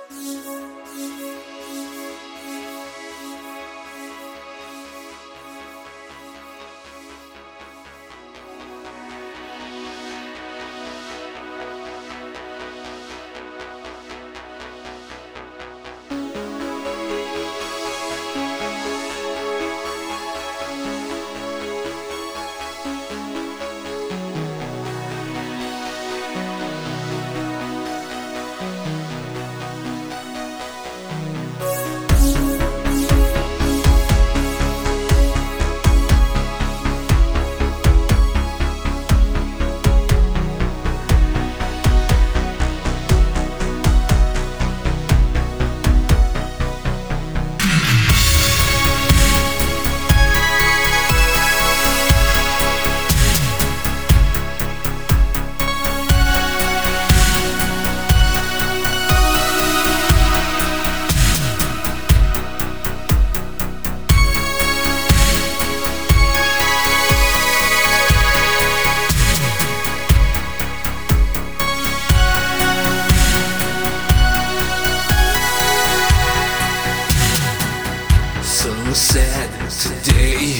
So sad today.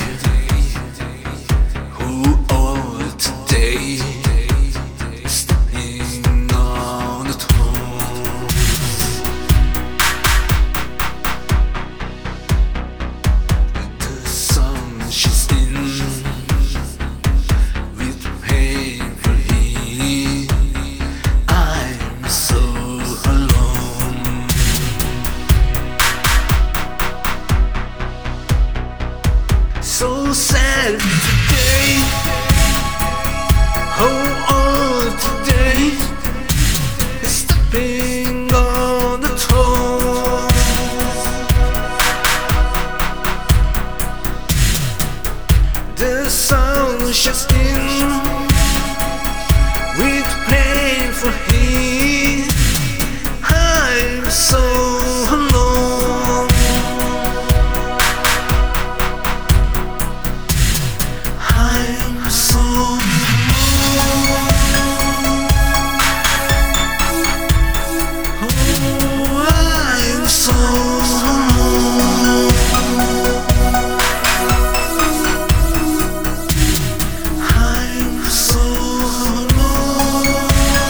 Who all today stepping on the toes? The sun she's in with pain for he. I'm so alone. So sad today. Oh, all today is stepping on the toes. The sun shines in with pain for he. I'm so alone. I'm so I'm so alone. I'm so alone.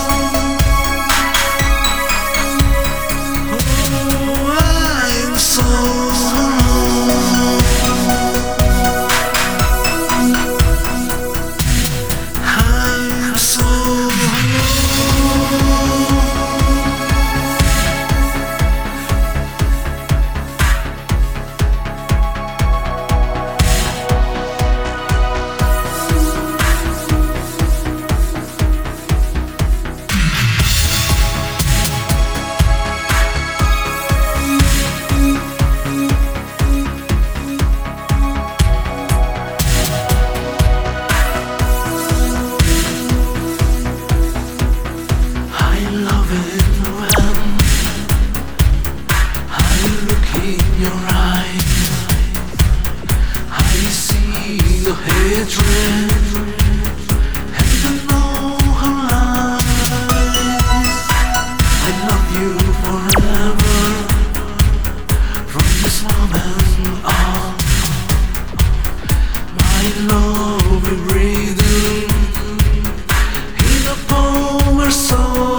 I'm so alone. I'm so your eyes, I see the hatred, and I know her lies. I love you forever, from this moment on. My love will breathe in a power soul.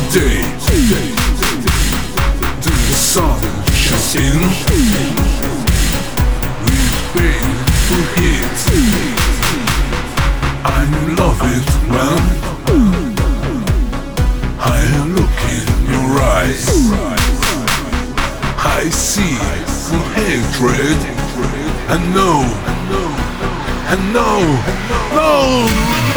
day. The sun shines in with painful heat. I love it when I look in your eyes. I see full hatred and no,